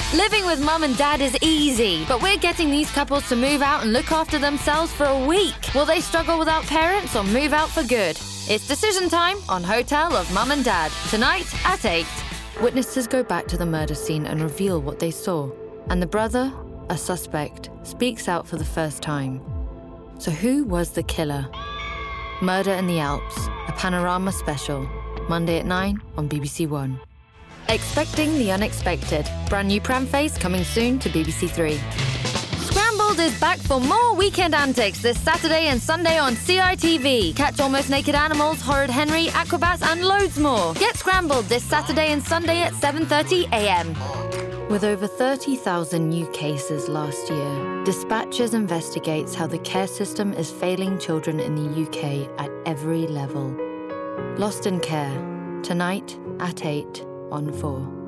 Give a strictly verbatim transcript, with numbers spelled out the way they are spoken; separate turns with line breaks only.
Living with mum and dad is easy, but we're getting these couples to move out and look after themselves for a week. Will they struggle without parents or move out for good? It's decision time on Hotel of Mum and Dad, tonight at eight. Witnesses go back to the murder scene and reveal what they saw. And the brother, a suspect, speaks out for the first time. So who was the killer? Murder in the Alps, a panorama special. Monday at nine on B B C One. Expecting the unexpected. Brand new pram face coming soon to B B C Three. Scrambled is back for more weekend antics this Saturday and Sunday on C R T V. Catch Almost Naked Animals, Horrid Henry, Acrobats and loads more. Get Scrambled this Saturday and Sunday at seven thirty a m. With over thirty thousand new cases last year, Dispatches investigates how the care system is failing children in the U K at every level. Lost in Care, tonight at eight on four.